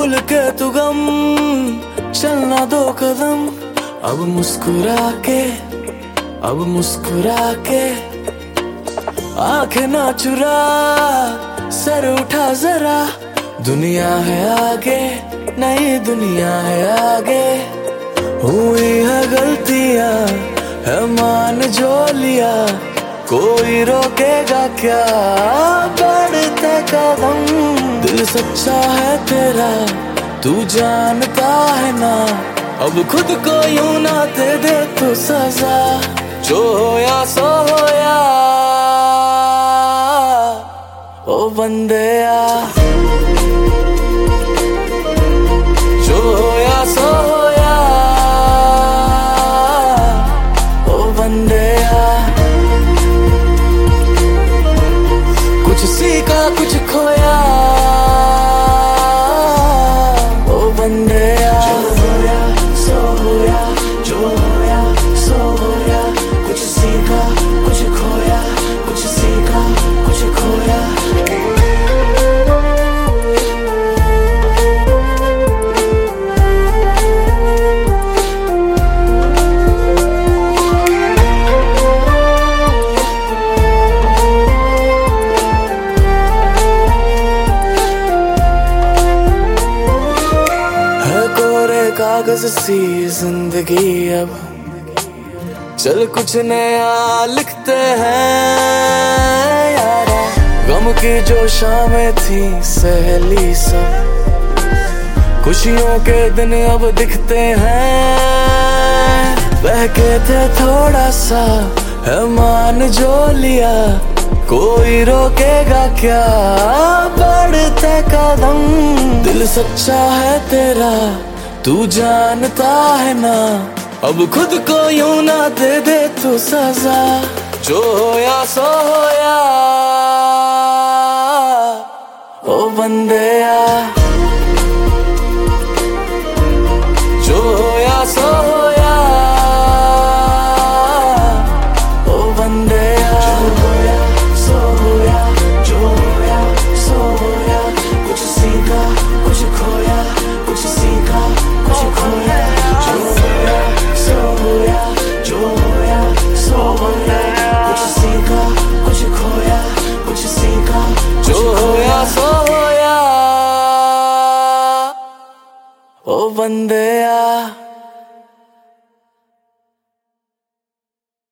भूल के तू गम, चलना दो कदम। अब मुस्कुरा के, अब मुस्कुरा के, आंखें ना चुरा, सर उठा जरा। दुनिया है आगे, नई दुनिया है आगे। हुई है गलतियां, है मान जो लिया, कोई रोकेगा क्या बढ़ते कदम। दिल सच्चा है तेरा, तू जानता है ना। अब खुद को यूं ना दे तू सजा, जो होया सो होया। ओ बंदेया, जो होया सो होया। ओ बंदेया, कुछ सीखा कुछ खोया। ओ बंदेया, जो होया सो होया, जो होया सो होया। कुछ सीखा कुछ खोया, कुछ सीखा कुछ खोया। कागज सी जिंदगी अब, चल कुछ नया लिखते हैं यारा। गम की जो शामें थी सहेली सब, खुशियों के दिन अब दिखते हैं। बहके थे थोड़ा सा, है मान जो लिया, कोई रोकेगा क्या बढ़ते कदम। दिल सच्चा है तेरा, तू जानता है ना। अब खुद को यूं ना दे तू सजा, जो होया सो होया। ओ बंदेया, जो होया सो होया। ओ बंदेया, जो होया सो होया, जो होया सो होया। कुछ सीखा कुछ खोया, कुछ सीखा कुछ खोया। जो होया सो होया, जो होया सो होया। कुछ सीखा कुछ खोया, कुछ सीखा जो होया सो होया। ओ बंदे